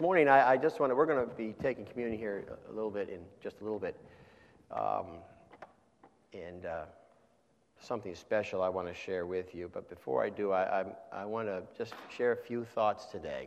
morning, we're going to be taking communion here a little bit, in just a little bit. And something special I want to share with you. But before I do, I want to just share a few thoughts today.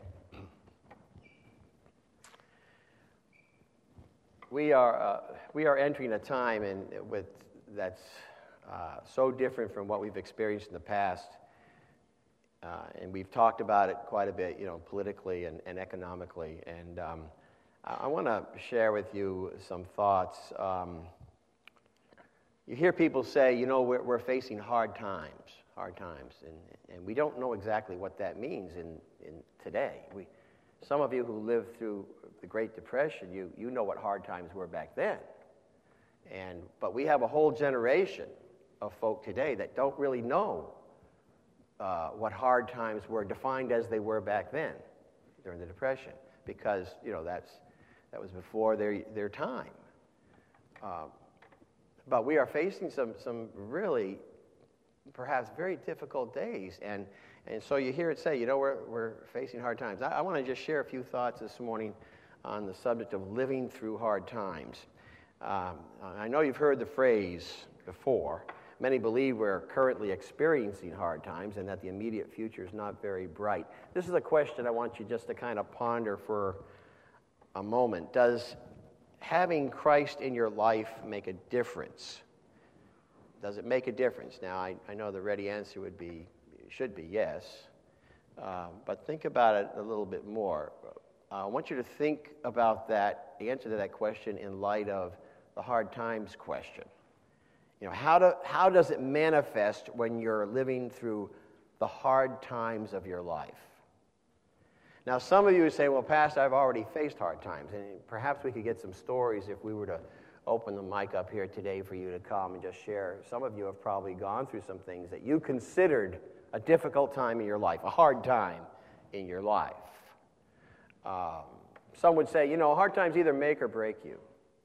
We are entering a time that's so different from what we've experienced in the past. And we've talked about it quite a bit, politically and economically. And I want to share with you some thoughts. You hear people say, we're facing hard times, and we don't know exactly what that means in today. Some of you who lived through the Great Depression, you know what hard times were back then. But we have a whole generation of folk today that don't really know what hard times were defined as they were back then during the Depression, because that was before their time. But we are facing some really, perhaps very difficult days, and so you hear it say, we're facing hard times. I want to just share a few thoughts this morning on the subject of living through hard times. I know you've heard the phrase before. Many believe we're currently experiencing hard times and that the immediate future is not very bright. This is a question I want you just to kind of ponder for a moment. Does having Christ in your life make a difference? Does it make a difference? Now, I know the ready answer should be yes, but think about it a little bit more. I want you to think about the answer to that question in light of the hard times question. How does it manifest when you're living through the hard times of your life? Now, some of you would say, well, Pastor, I've already faced hard times. And perhaps we could get some stories if we were to open the mic up here today for you to come and just share. Some of you have probably gone through some things that you considered a difficult time in your life, a hard time in your life. Some would say, hard times either make or break you.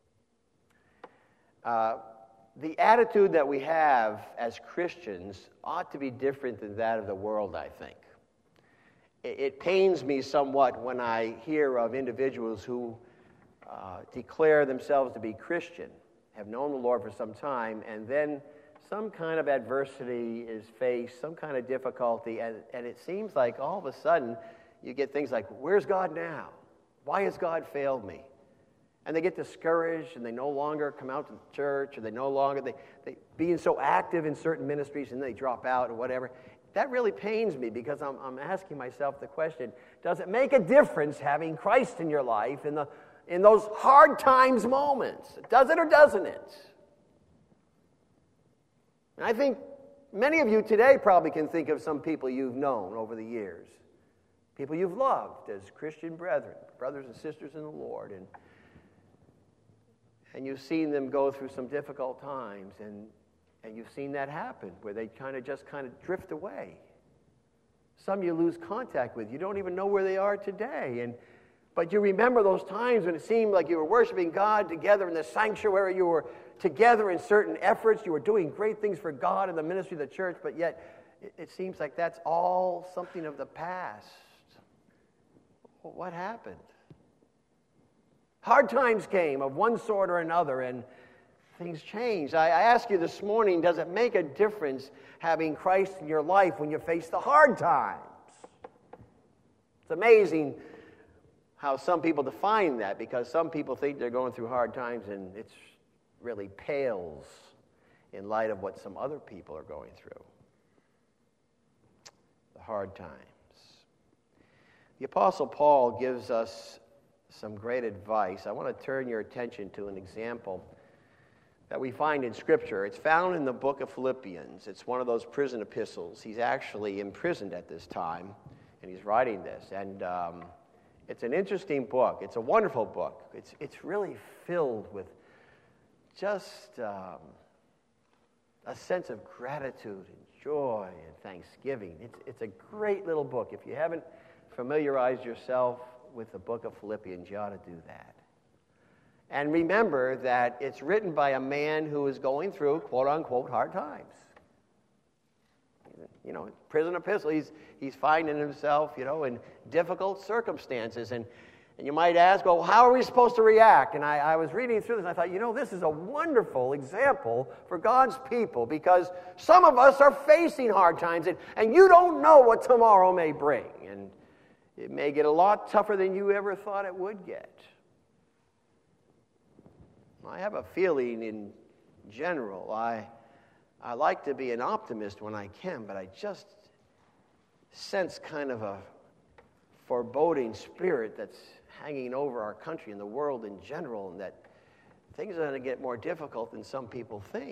The attitude that we have as Christians ought to be different than that of the world, I think. It pains me somewhat when I hear of individuals who declare themselves to be Christian, have known the Lord for some time, and then some kind of adversity is faced, some kind of difficulty, and it seems like all of a sudden you get things like, where's God now? Why has God failed me? And they get discouraged, and they no longer come out to the church, or they being so active in certain ministries, and they drop out or whatever. That really pains me, because I'm asking myself the question, does it make a difference having Christ in your life in those hard times moments? Does it or doesn't it? And I think many of you today probably can think of some people you've known over the years, people you've loved as Christian brethren, brothers and sisters in the Lord, and you've seen them go through some difficult times, and you've seen that happen, where they kind of drift away. Some you lose contact with. You don't even know where they are today. But you remember those times when it seemed like you were worshiping God together in the sanctuary. You were together in certain efforts. You were doing great things for God in the ministry of the church, but yet it seems like that's all something of the past. What happened? Hard times came of one sort or another, and things changed. I ask you this morning, does it make a difference having Christ in your life when you face the hard times? It's amazing how some people define that, because some people think they're going through hard times, and it really pales in light of what some other people are going through. The hard times. The Apostle Paul gives us some great advice. I want to turn your attention to an example that we find in Scripture. It's found in the book of Philippians. It's one of those prison epistles. He's actually imprisoned at this time, and he's writing this. And it's an interesting book. It's a wonderful book. It's really filled with just a sense of gratitude and joy and thanksgiving. It's a great little book. If you haven't familiarized yourself with the book of Philippians, you ought to do that. And remember that it's written by a man who is going through, quote-unquote, hard times. Prison epistle, he's finding himself, in difficult circumstances. And And you might ask, well, how are we supposed to react? And I was reading through this, and I thought, this is a wonderful example for God's people, because some of us are facing hard times, and you don't know what tomorrow may bring. And it may get a lot tougher than you ever thought it would get. I have a feeling in general, I like to be an optimist when I can, but I just sense kind of a foreboding spirit that's hanging over our country and the world in general, and that things are going to get more difficult than some people think.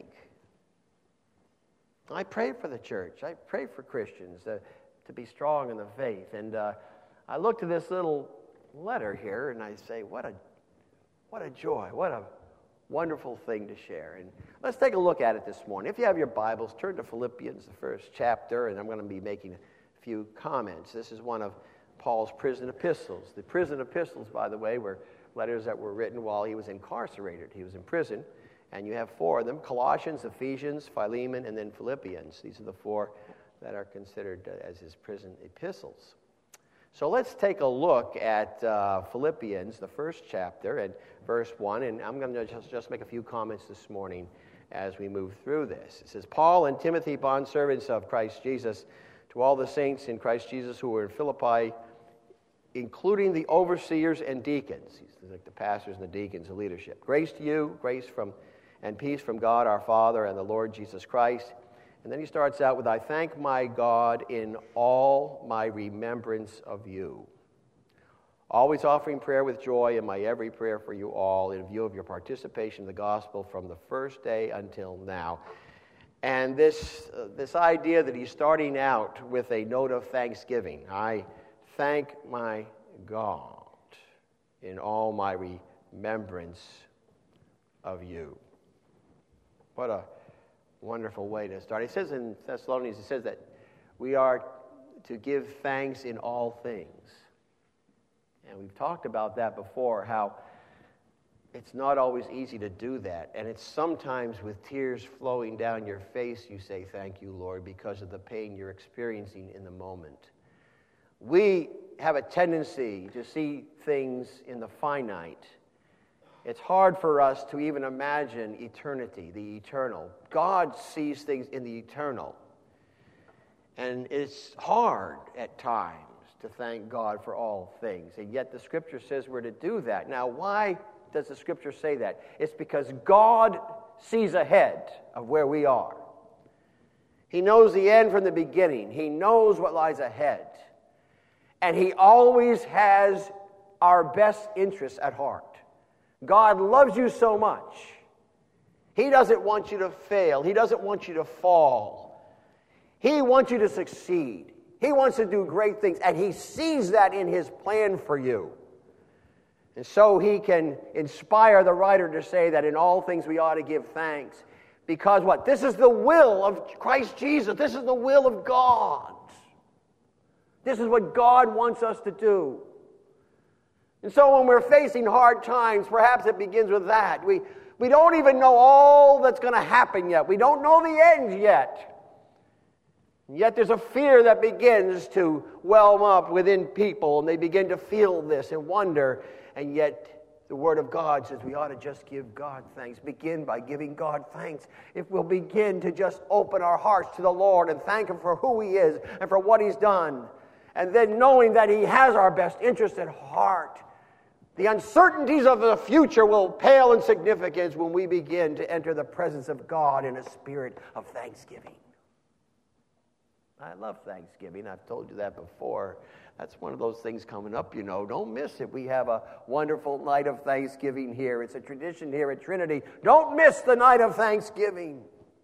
I pray for the church. I pray for Christians to be strong in the faith. And I look to this little letter here, and I say, what a joy, what a wonderful thing to share. And let's take a look at it this morning. If you have your Bibles, turn to Philippians, the first chapter, and I'm going to be making a few comments. This is one of Paul's prison epistles. The prison epistles, by the way, were letters that were written while he was incarcerated. He was in prison, and you have four of them: Colossians, Ephesians, Philemon, and then Philippians. These are the four that are considered as his prison epistles. So let's take a look at Philippians, the first chapter, and verse 1, and I'm going to just make a few comments this morning as we move through this. It says, Paul and Timothy, bondservants of Christ Jesus, to all the saints in Christ Jesus who were in Philippi, including the overseers and deacons. These are like the pastors and the deacons of leadership. Grace to you, grace and peace from God our Father and the Lord Jesus Christ. And then he starts out with, I thank my God in all my remembrance of you, always offering prayer with joy in my every prayer for you all, in view of your participation in the gospel from the first day until now. And this idea that he's starting out with a note of thanksgiving. I thank my God in all my remembrance of you. What a wonderful way to start. It says in Thessalonians, it says that we are to give thanks in all things. And we've talked about that before, how it's not always easy to do that. And it's sometimes with tears flowing down your face you say, thank you, Lord, because of the pain you're experiencing in the moment. We have a tendency to see things in the finite. It's hard for us to even imagine eternity, the eternal. God sees things in the eternal. And it's hard at times to thank God for all things. And yet the Scripture says we're to do that. Now, why does the Scripture say that? It's because God sees ahead of where we are. He knows the end from the beginning. He knows what lies ahead. And He always has our best interests at heart. God loves you so much. He doesn't want you to fail. He doesn't want you to fall. He wants you to succeed. He wants to do great things, and He sees that in His plan for you. And so He can inspire the writer to say that in all things we ought to give thanks. Because what? This is the will of Christ Jesus. This is the will of God. This is what God wants us to do. And so when we're facing hard times, perhaps it begins with that. We don't even know all that's going to happen yet. We don't know the end yet. And yet there's a fear that begins to well up within people, and they begin to feel this and wonder. And yet the Word of God says we ought to just give God thanks. Begin by giving God thanks. If we'll begin to just open our hearts to the Lord and thank Him for who He is and for what He's done. And then knowing that He has our best interest at heart, the uncertainties of the future will pale in significance when we begin to enter the presence of God in a spirit of thanksgiving. I love Thanksgiving. I've told you that before. That's one of those things coming up, you know. Don't miss it. We have a wonderful night of Thanksgiving here. It's a tradition here at Trinity. Don't miss the night of Thanksgiving.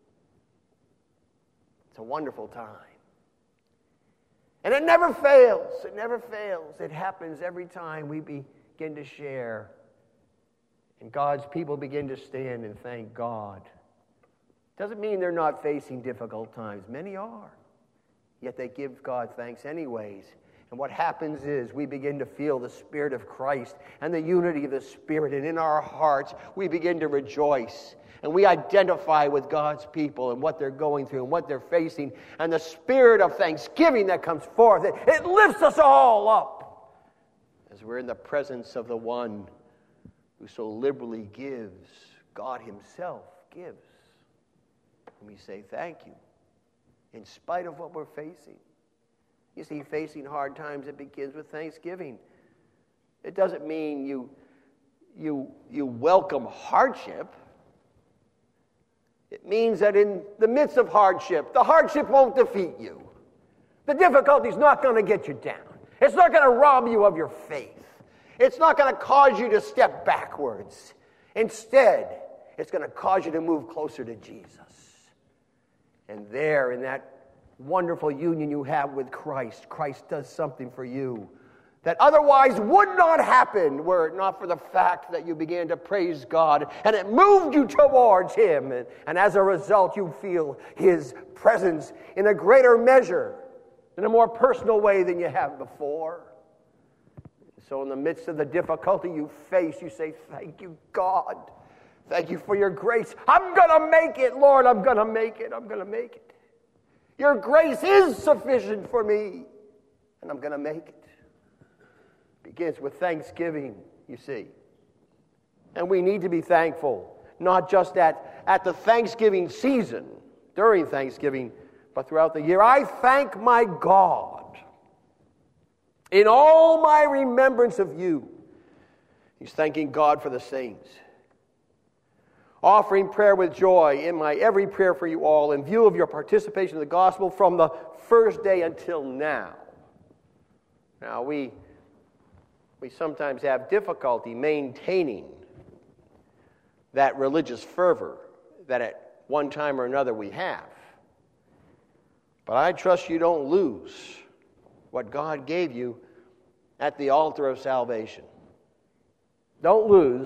It's a wonderful time. And it never fails. It never fails. It happens every time we begin to share. And God's people begin to stand and thank God. Doesn't mean they're not facing difficult times. Many are. Yet they give God thanks anyways. And what happens is we begin to feel the Spirit of Christ and the unity of the Spirit. And in our hearts, we begin to rejoice. And we identify with God's people and what they're going through and what they're facing. And the spirit of thanksgiving that comes forth, it lifts us all up as as we're in the presence of the one who so liberally gives, God himself gives. And we say thank you, in spite of what we're facing. You see, facing hard times, it begins with thanksgiving. It doesn't mean you welcome hardship. It means that in the midst of hardship, the hardship won't defeat you. The difficulty's not going to get you down. It's not going to rob you of your faith. It's not going to cause you to step backwards. Instead, it's going to cause you to move closer to Jesus. And there, in that wonderful union you have with Christ, Christ does something for you that otherwise would not happen were it not for the fact that you began to praise God and it moved you towards him. And as a result, you feel his presence in a greater measure, in a more personal way than you have before. So in the midst of the difficulty you face, you say, thank you, God. Thank you for your grace. I'm going to make it, Lord. I'm going to make it. I'm going to make it. Your grace is sufficient for me, and I'm going to make it. Begins with thanksgiving, you see. And we need to be thankful, not just at the Thanksgiving season, during Thanksgiving, but throughout the year. I thank my God in all my remembrance of you. He's thanking God for the saints. Offering prayer with joy in my every prayer for you all in view of your participation in the gospel from the first day until now. Now, we sometimes have difficulty maintaining that religious fervor that at one time or another we have. But I trust you don't lose what God gave you at the altar of salvation. Don't lose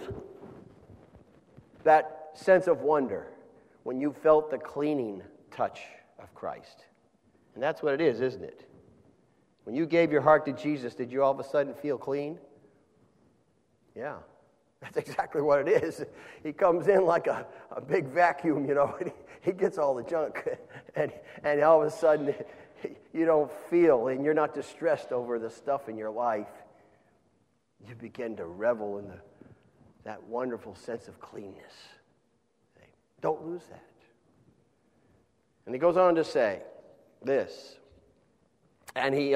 that sense of wonder when you felt the cleaning touch of Christ. And that's what it is, isn't it? When you gave your heart to Jesus, did you all of a sudden feel clean? Yeah, that's exactly what it is. He comes in like a big vacuum, and he gets all the junk. And all of a sudden, you don't feel, and you're not distressed over the stuff in your life. You begin to revel in that wonderful sense of cleanness. Don't lose that. And he goes on to say this, and he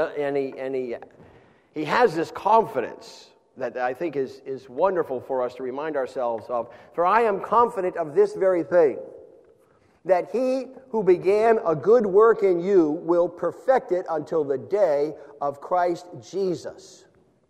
has this confidence that I think is wonderful for us to remind ourselves of. For I am confident of this very thing, that he who began a good work in you will perfect it until the day of Christ Jesus.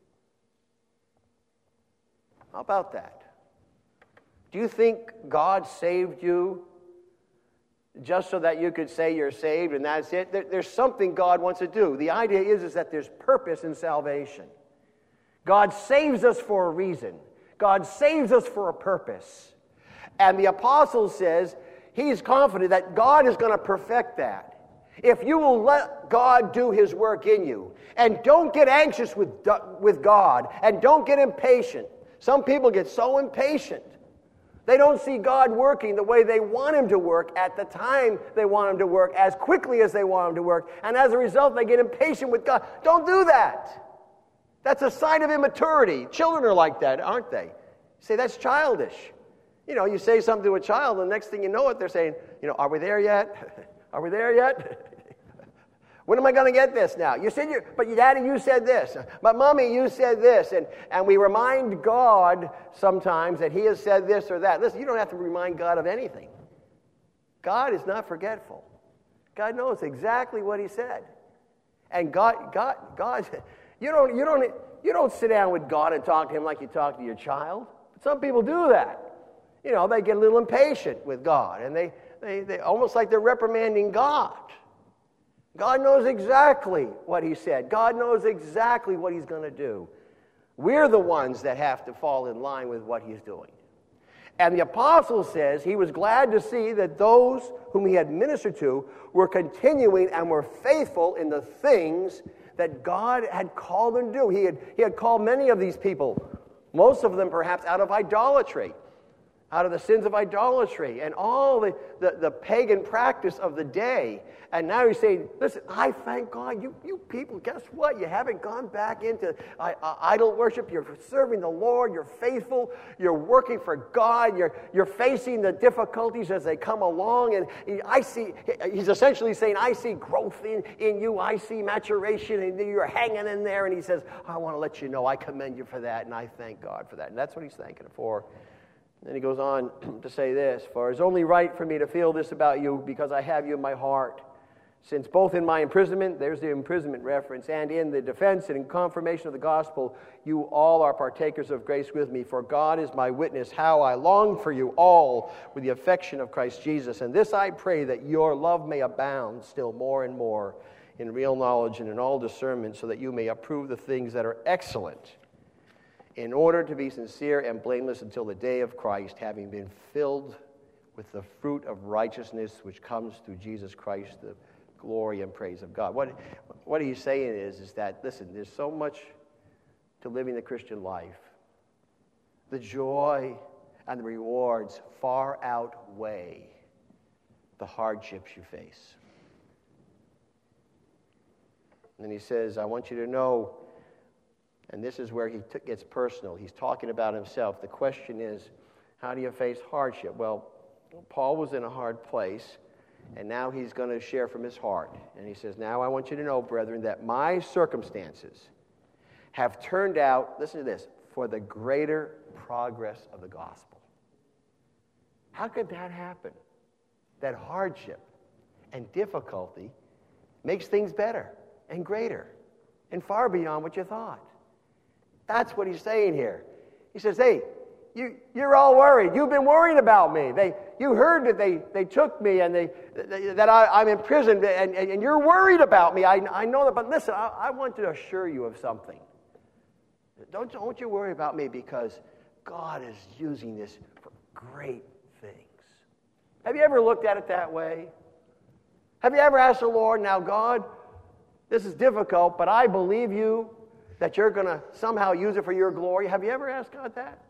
How about that? Do you think God saved you just so that you could say you're saved and that's it? There's something God wants to do. The idea is that there's purpose in salvation. God saves us for a reason. God saves us for a purpose. And the apostle says he's confident that God is going to perfect that. If you will let God do his work in you, and don't get anxious with God, and don't get impatient. Some people get so impatient. They don't see God working the way they want him to work at the time they want him to work, as quickly as they want him to work. And as a result, they get impatient with God. Don't do that. That's a sign of immaturity. Children are like that, aren't they? You say, that's childish. You say something to a child, and the next thing you know it, they're saying, are we there yet? Are we there yet? When am I going to get this now? But Daddy, you said this. But Mommy, you said this. And we remind God sometimes that he has said this or that. Listen, you don't have to remind God of anything. God is not forgetful. God knows exactly what he said. And God, you don't sit down with God and talk to him like you talk to your child. But some people do that. They get a little impatient with God, and they almost like they're reprimanding God. God knows exactly what he said. God knows exactly what he's going to do. We're the ones that have to fall in line with what he's doing. And the apostle says he was glad to see that those whom he had ministered to were continuing and were faithful in the things that God had called them to do. He had called many of these people, most of them perhaps out of idolatry. out of the sins of idolatry and all the pagan practice of the day. And now he's saying, listen, I thank God, you people, guess what? You haven't gone back into idol worship. You're serving the Lord. You're faithful. You're working for God. You're facing the difficulties as they come along. And he's essentially saying, I see growth in you. I see maturation, and you're hanging in there. And he says, I want to let you know I commend you for that, and I thank God for that. And that's what he's thanking him for. Then he goes on to say this, for it's only right for me to feel this about you because I have you in my heart. Since both in my imprisonment, there's the imprisonment reference, and in the defense and in confirmation of the gospel, you all are partakers of grace with me. For God is my witness how I long for you all with the affection of Christ Jesus. And this I pray, that your love may abound still more and more in real knowledge and in all discernment, so that you may approve the things that are excellent, in order to be sincere and blameless until the day of Christ, having been filled with the fruit of righteousness which comes through Jesus Christ, the glory and praise of God. What he's saying is that, listen, there's so much to living the Christian life. The joy and the rewards far outweigh the hardships you face. And then he says, I want you to know, and this is where he gets personal. He's talking about himself. The question is, how do you face hardship? Well, Paul was in a hard place, and now he's going to share from his heart. And he says, now I want you to know, brethren, that my circumstances have turned out, listen to this, for the greater progress of the gospel. How could that happen? That hardship and difficulty makes things better and greater and far beyond what you thought. That's what he's saying here. He says, hey, you're all worried. You've been worried about me. You heard that they took me and that I'm in prison, and you're worried about me. I know that, but listen, I want to assure you of something. Don't you worry about me, because God is using this for great things. Have you ever looked at it that way? Have you ever asked the Lord, now God, this is difficult, but I believe you that you're going to somehow use it for your glory? Have you ever asked God that?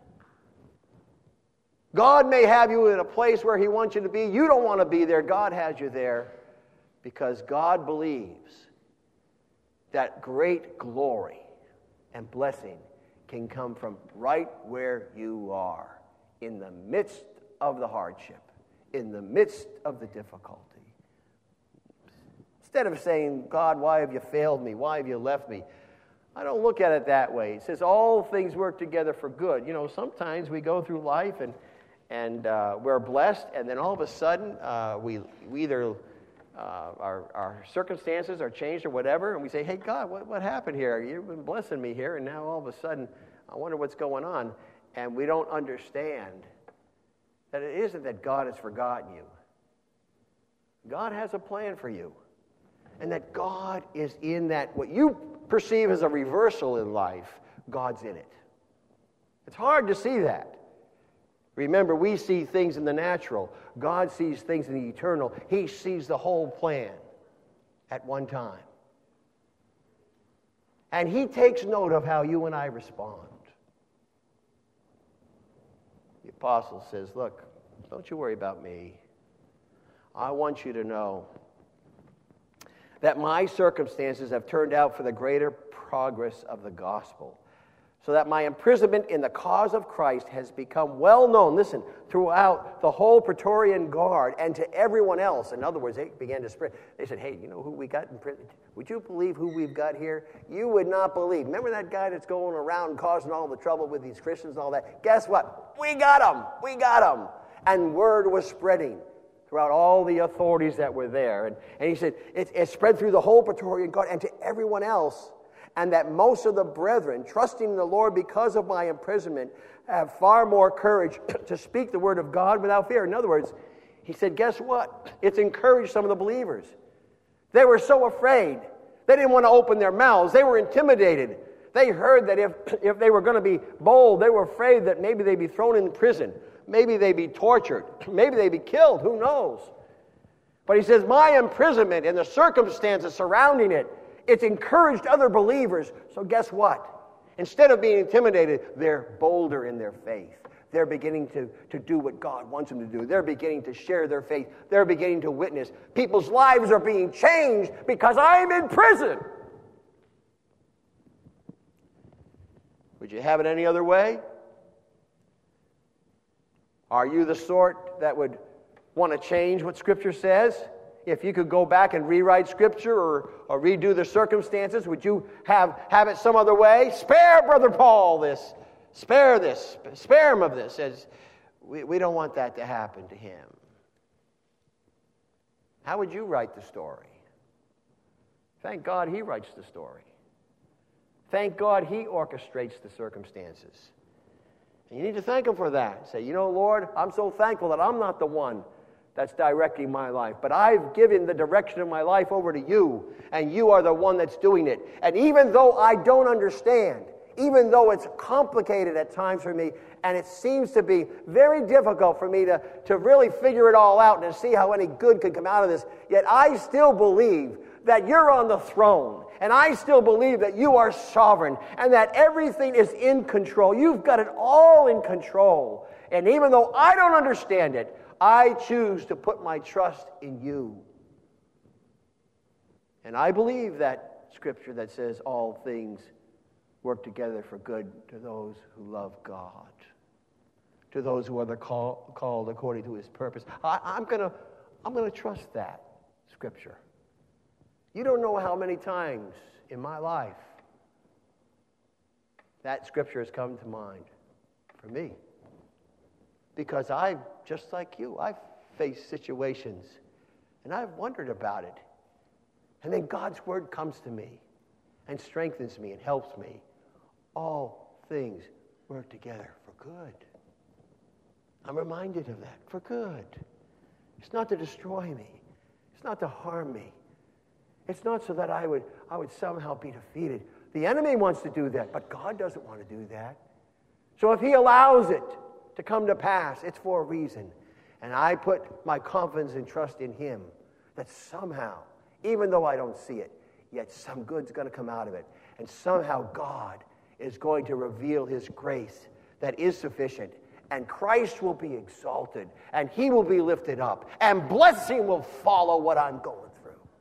God may have you in a place where he wants you to be. You don't want to be there. God has you there because God believes that great glory and blessing can come from right where you are, in the midst of the hardship, in the midst of the difficulty. Instead of saying, God, why have you failed me? Why have you left me? I don't look at it that way. It says all things work together for good. You know, sometimes we go through life and we're blessed, and then all of a sudden we either our circumstances are changed or whatever, and we say, hey, God, what happened here? You've been blessing me here, and now all of a sudden I wonder what's going on. And we don't understand that it isn't that God has forgotten you. God has a plan for you, and that God is in that. What you perceive as a reversal in life, God's in it. It's hard to see that. Remember, we see things in the natural. God sees things in the eternal. He sees the whole plan at one time. And he takes note of how you and I respond. The apostle says, look, don't you worry about me. I want you to know that my circumstances have turned out for the greater progress of the gospel, so that my imprisonment in the cause of Christ has become well known, listen, throughout the whole Praetorian Guard and to everyone else. In other words, they began to spread. They said, hey, you know who we got in prison? Would you believe who we've got here? You would not believe. Remember that guy that's going around causing all the trouble with these Christians and all that? Guess what? We got him. We got him. And word was spreading throughout all the authorities that were there. And he said, it spread through the whole Praetorian Guard and to everyone else. And that most of the brethren, trusting in the Lord because of my imprisonment, have far more courage to speak the word of God without fear. In other words, he said, guess what? It's encouraged some of the believers. They were so afraid. They didn't want to open their mouths. They were intimidated. They heard that if they were going to be bold, they were afraid that maybe they'd be thrown in prison. Maybe they'd be tortured. Maybe they'd be killed. Who knows? But he says, my imprisonment and the circumstances surrounding it, it's encouraged other believers. So guess what? Instead of being intimidated, they're bolder in their faith. they're beginning to do what God wants them to do. They're beginning to share their faith. They're beginning to witness. People's lives are being changed because I'm in prison. Would you have it any other way? Are you the sort that would want to change what Scripture says? If you could go back and rewrite Scripture or redo the circumstances, would you have it some other way? Spare Brother Paul this. Spare this. Spare him of this. As we don't want that to happen to him. How would you write the story? Thank God he writes the story. Thank God he orchestrates the circumstances. And you need to thank him for that. Say, you know, Lord, I'm so thankful that I'm not the one that's directing my life. But I've given the direction of my life over to you, and you are the one that's doing it. And even though I don't understand, even though it's complicated at times for me, and it seems to be very difficult for me to really figure it all out and to see how any good can come out of this, yet I still believe that you're on the throne, and I still believe that you are sovereign, and that everything is in control. You've got it all in control. And even though I don't understand it, I choose to put my trust in you. And I believe that Scripture that says all things work together for good to those who love God, to those who are called according to his purpose. I'm gonna trust that Scripture. You don't know how many times in my life that Scripture has come to mind for me. Because just like you, I've faced situations and I've wondered about it. And then God's Word comes to me and strengthens me and helps me. All things work together for good. I'm reminded of that, for good. It's not to destroy me. It's not to harm me. It's not so that I would somehow be defeated. The enemy wants to do that, but God doesn't want to do that. So if he allows it to come to pass, it's for a reason. And I put my confidence and trust in him that somehow, even though I don't see it, yet some good's going to come out of it. And somehow God is going to reveal his grace that is sufficient. And Christ will be exalted, and he will be lifted up, and blessing will follow what I'm going through.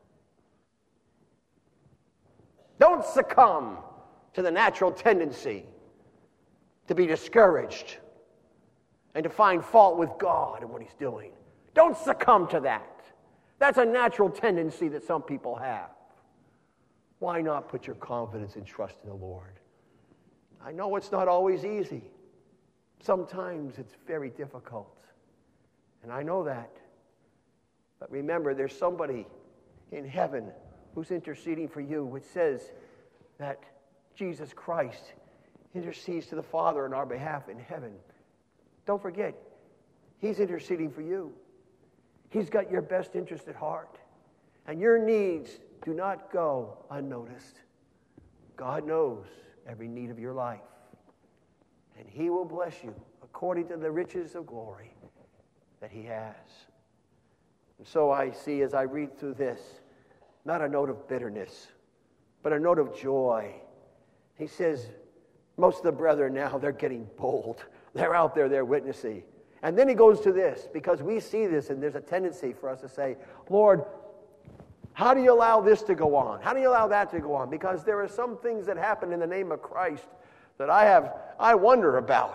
Don't succumb to the natural tendency to be discouraged and to find fault with God and what he's doing. Don't succumb to that. That's a natural tendency that some people have. Why not put your confidence and trust in the Lord? I know it's not always easy. Sometimes it's very difficult. And I know that. But remember, there's somebody in heaven who's interceding for you, which says that Jesus Christ intercedes to the Father on our behalf in heaven. Don't forget, he's interceding for you. He's got your best interest at heart. And your needs do not go unnoticed. God knows every need of your life. And he will bless you according to the riches of glory that he has. And so I see as I read through this, not a note of bitterness, but a note of joy. He says, most of the brethren now, they're getting bold. They're out there, they're witnessing. And then he goes to this, because we see this, and there's a tendency for us to say, Lord, how do you allow this to go on? How do you allow that to go on? Because there are some things that happen in the name of Christ that I wonder about.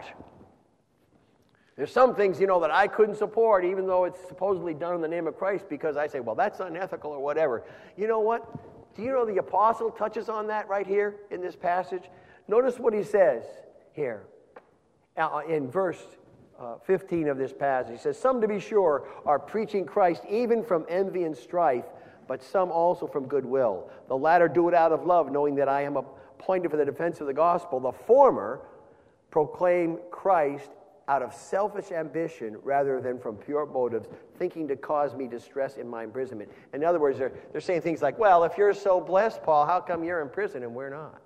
There's some things, that I couldn't support, even though it's supposedly done in the name of Christ, because I say, well, that's unethical or whatever. You know what? Do you know the apostle touches on that right here in this passage? Notice what he says here in verse 15 of this passage. He says, some, to be sure, are preaching Christ even from envy and strife, but some also from goodwill. The latter do it out of love, knowing that I am appointed for the defense of the gospel. The former proclaim Christ out of selfish ambition rather than from pure motives, thinking to cause me distress in my imprisonment. In other words, they're saying things like, well, if you're so blessed, Paul, how come you're in prison and we're not?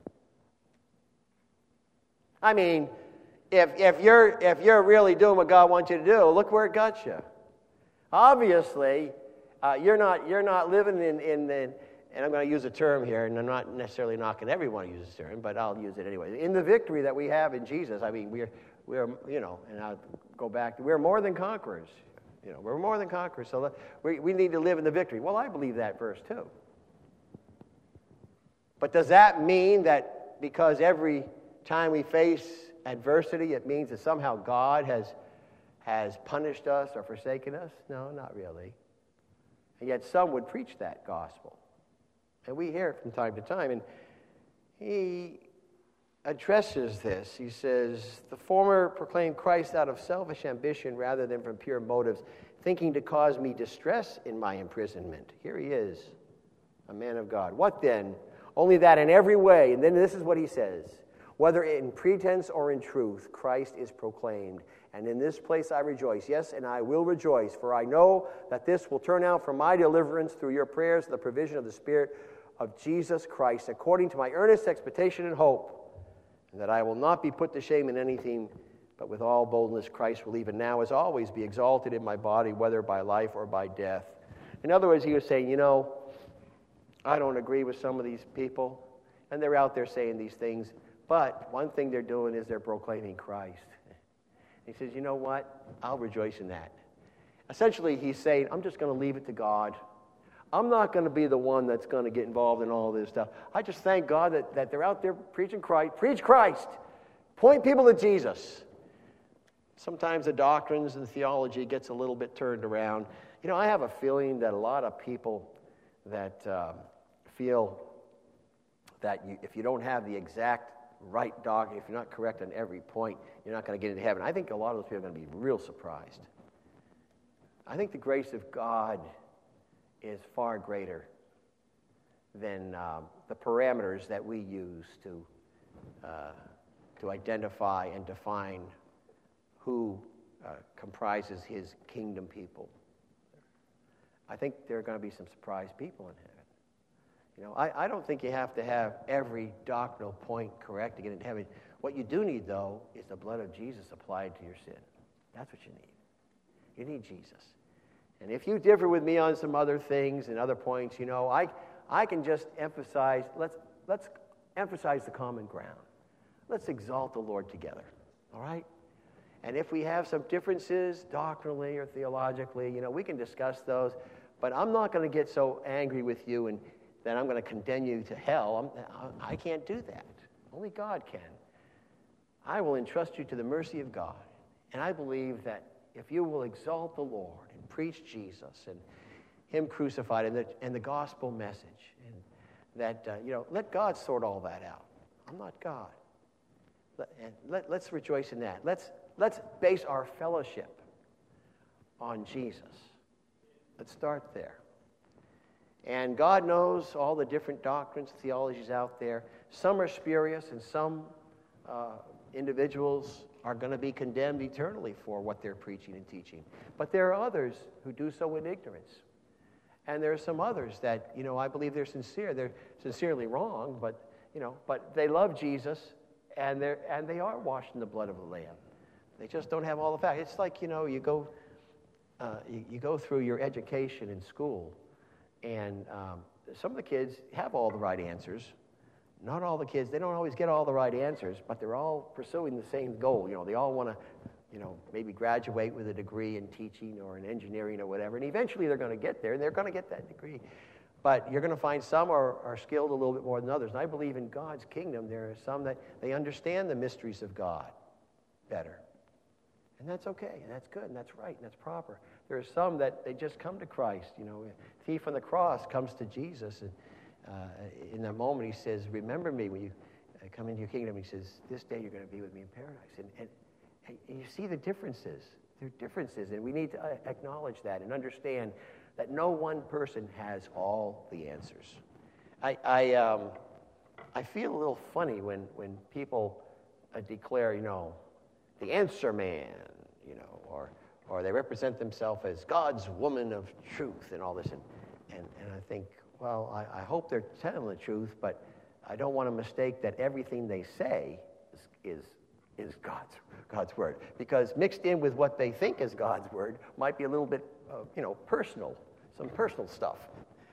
I mean, if you're really doing what God wants you to do, look where it got you. Obviously, you're not living in and I'm going to use a term here, and I'm not necessarily knocking everyone who uses this term, but I'll use it anyway. In the victory that we have in Jesus, I mean, and I'll go back to, we're more than conquerors. We're more than conquerors, so we need to live in the victory. Well, I believe that verse too. But does that mean that because every time we face adversity, it means that somehow God has punished us or forsaken us? No, not really. And yet some would preach that gospel. And we hear it from time to time. And he addresses this. He says, the former proclaimed Christ out of selfish ambition rather than from pure motives, thinking to cause me distress in my imprisonment. Here he is, a man of God. What then? Only that in every way, and then this is what he says, whether in pretense or in truth, Christ is proclaimed. And in this place I rejoice. Yes, and I will rejoice, for I know that this will turn out for my deliverance through your prayers, the provision of the Spirit of Jesus Christ, according to my earnest expectation and hope, and that I will not be put to shame in anything, but with all boldness Christ will even now as always be exalted in my body, whether by life or by death. In other words, he was saying, I don't agree with some of these people, and they're out there saying these things, but one thing they're doing is they're proclaiming Christ. He says, you know what? I'll rejoice in that. Essentially, he's saying, I'm just going to leave it to God. I'm not going to be the one that's going to get involved in all this stuff. I just thank God that they're out there preaching Christ. Preach Christ. Point people to Jesus. Sometimes the doctrines and theology gets a little bit turned around. I have a feeling that a lot of people that feel that if you don't have the exact right doctrine, if you're not correct on every point, you're not going to get into heaven. I think a lot of those people are going to be real surprised. I think the grace of God is far greater than the parameters that we use to identify and define who comprises his kingdom people. I think there are going to be some surprised people in heaven. I don't think you have to have every doctrinal point correct to get into heaven. What you do need, though, is the blood of Jesus applied to your sin. That's what you need. You need Jesus. And if you differ with me on some other things and other points, I can just emphasize, let's emphasize the common ground. Let's exalt the Lord together, all right? And if we have some differences doctrinally or theologically, we can discuss those, but I'm not going to get so angry with you and that I'm going to condemn you to hell. I can't do that. Only God can. I will entrust you to the mercy of God. And I believe that if you will exalt the Lord and preach Jesus and him crucified and the gospel message, and that, let God sort all that out. I'm not God. Let's rejoice in that. Let's base our fellowship on Jesus. Let's start there. And God knows all the different doctrines, theologies out there. Some are spurious, and some individuals are going to be condemned eternally for what they're preaching and teaching. But there are others who do so in ignorance. And there are some others that, I believe they're sincere. They're sincerely wrong, but they love Jesus, and they are washed in the blood of the Lamb. They just don't have all the facts. It's like, you go through your education in school, and some of the kids have all the right answers. Not all the kids, they don't always get all the right answers, but they're all pursuing the same goal. They all want to, maybe graduate with a degree in teaching or in engineering or whatever, and eventually they're going to get there, and they're going to get that degree. But you're going to find some are skilled a little bit more than others. And I believe in God's kingdom, there are some that they understand the mysteries of God better. And that's okay, and that's good, and that's right, and that's proper. There are some that they just come to Christ. A thief on the cross comes to Jesus, and in that moment he says, remember me when you come into your kingdom. He says, this day you're going to be with me in paradise. And you see the differences. There are differences, and we need to acknowledge that and understand that no one person has all the answers. I feel a little funny when people declare, the answer man, or they represent themselves as God's woman of truth and all this. And I think, well, I hope they're telling the truth, but I don't want to mistake that everything they say is God's word. Because mixed in with what they think is God's word might be a little bit, personal, some personal stuff.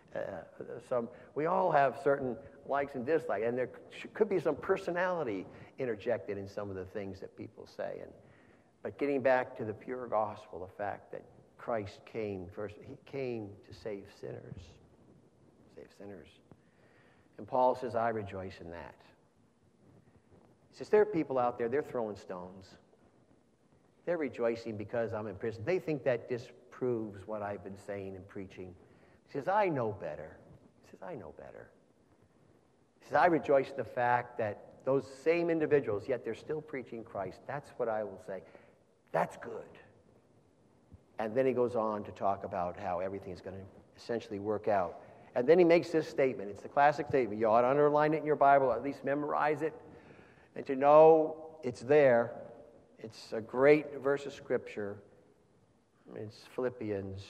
We all have certain likes and dislikes, and there could be some personality interjected in some of the things that people say. But getting back to the pure gospel, the fact that Christ came first, he came to save sinners. Save sinners. And Paul says, I rejoice in that. He says, there are people out there, they're throwing stones. They're rejoicing because I'm in prison. They think that disproves what I've been saying and preaching. He says, I know better. He says, I know better. He says, I rejoice in the fact that those same individuals, yet they're still preaching Christ. That's what I will say. That's good. And then he goes on to talk about how everything is going to essentially work out. And then he makes this statement. It's the classic statement. You ought to underline it in your Bible, at least memorize it, and to know it's there. It's a great verse of Scripture. It's Philippians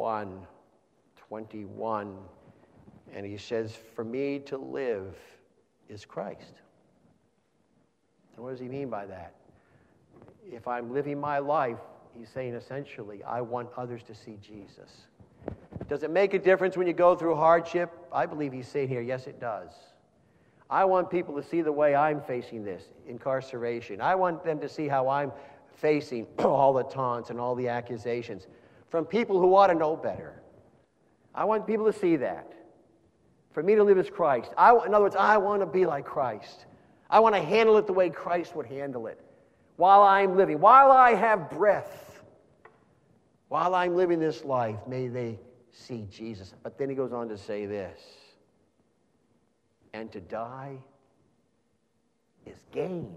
1:21. And he says, for me to live is Christ. And what does he mean by that? If I'm living my life, he's saying essentially, I want others to see Jesus. Does it make a difference when you go through hardship? I believe he's saying here, yes, it does. I want people to see the way I'm facing this, incarceration. I want them to see how I'm facing all the taunts and all the accusations from people who ought to know better. I want people to see that. For me to live as Christ. In other words, I want to be like Christ. I want to handle it the way Christ would handle it. While I'm living, while I have breath, while I'm living this life, may they see Jesus. But then he goes on to say this, and to die is gain.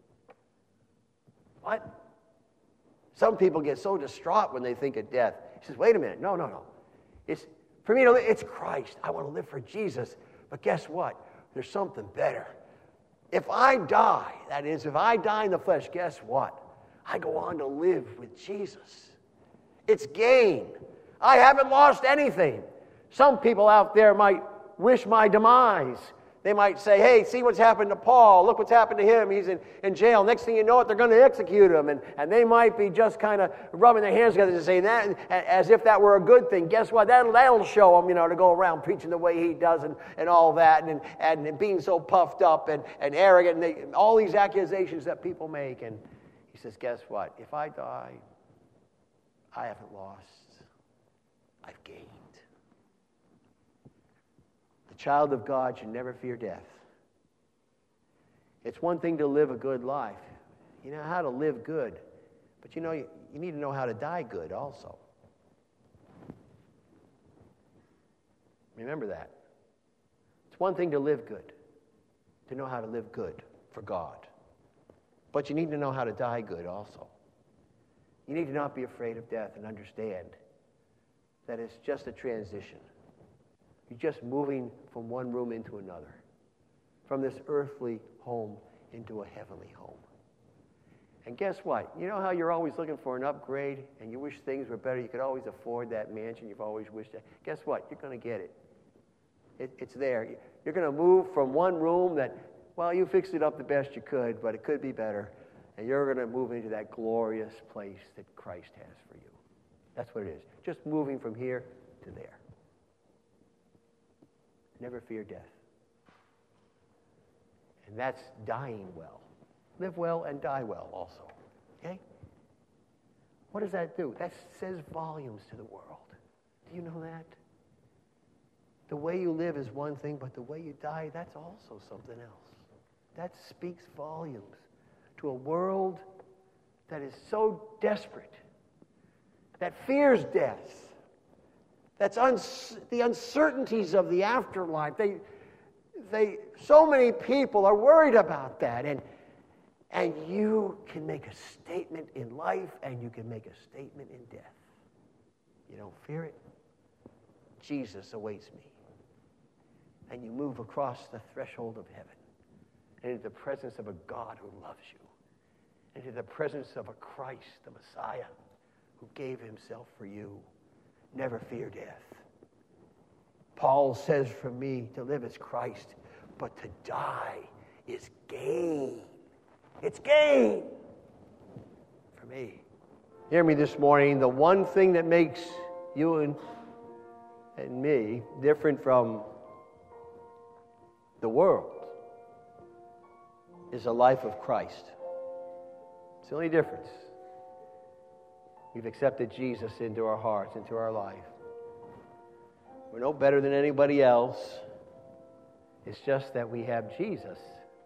What? Some people get so distraught when they think of death. He says, wait a minute, no. For me to live, it's Christ. I want to live for Jesus. But guess what? There's something better. If I die, that is, if I die in the flesh, guess what? I go on to live with Jesus. It's gain. I haven't lost anything. Some people out there might wish my demise. They might say, hey, see what's happened to Paul. Look what's happened to him. He's in jail. Next thing you know it, they're going to execute him. And they might be just kind of rubbing their hands together and saying that as if that were a good thing. Guess what? That'll show them, to go around preaching the way he does and all that and being so puffed up and arrogant. And all these accusations that people make. And he says, guess what? If I die, I haven't lost. I've gained. The child of God should never fear death. It's one thing to live a good life. You know how to live good. But you need to know how to die good also. Remember that. It's one thing to live good, to know how to live good for God. But you need to know how to die good also. You need to not be afraid of death and understand that it's just a transition. You're just moving from one room into another, from this earthly home into a heavenly home. And guess what? You know how you're always looking for an upgrade and you wish things were better? You could always afford that mansion you've always wished that. Guess what? You're going to get it. It's there. You're going to move from one room that, well, you fixed it up the best you could, but it could be better. And you're going to move into that glorious place that Christ has for you. That's what it is. Just moving from here to there. Never fear death. And that's dying well. Live well and die well also. Okay? What does that do? That says volumes to the world. Do you know that? The way you live is one thing, but the way you die, that's also something else. That speaks volumes to a world that is so desperate, that fears death, that's the uncertainties of the afterlife. So many people are worried about that, and you can make a statement in life, and you can make a statement in death. You don't fear it. Jesus awaits me. And you move across the threshold of heaven and into the presence of a God who loves you, into the presence of a Christ, the Messiah, who gave himself for you. Never fear death. Paul says, for me to live is Christ, but to die is gain. It's gain for me. Hear me this morning. The one thing that makes you and me different from the world is a life of Christ. It's the only difference. We've accepted Jesus into our hearts, into our life. We're no better than anybody else. It's just that we have Jesus.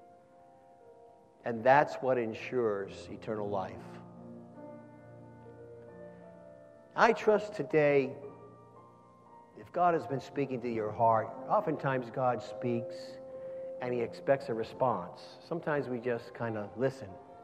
And that's what ensures eternal life. I trust today, if God has been speaking to your heart, oftentimes God speaks and He expects a response. Sometimes we just kind of listen.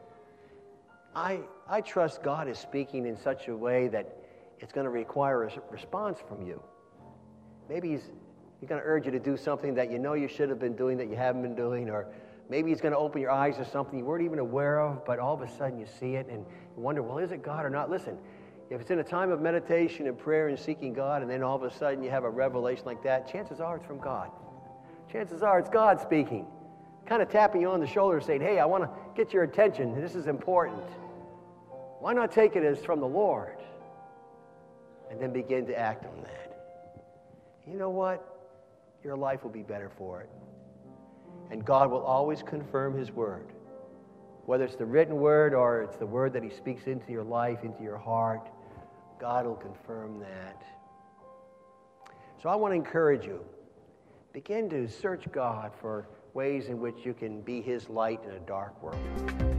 I trust God is speaking in such a way that it's going to require a response from you. Maybe He's going to urge you to do something that you know you should have been doing that you haven't been doing, or maybe He's going to open your eyes to something you weren't even aware of, but all of a sudden you see it and you wonder, well, is it God or not? Listen, if it's in a time of meditation and prayer and seeking God, and then all of a sudden you have a revelation like that, chances are it's from God. Chances are it's God speaking, kind of tapping you on the shoulder saying, hey, I want to get your attention. This is important. Why not take it as from the Lord and then begin to act on that? You know what? Your life will be better for it. And God will always confirm His word. Whether it's the written word or it's the word that He speaks into your life, into your heart, God will confirm that. So I want to encourage you. Begin to search God for ways in which you can be His light in a dark world.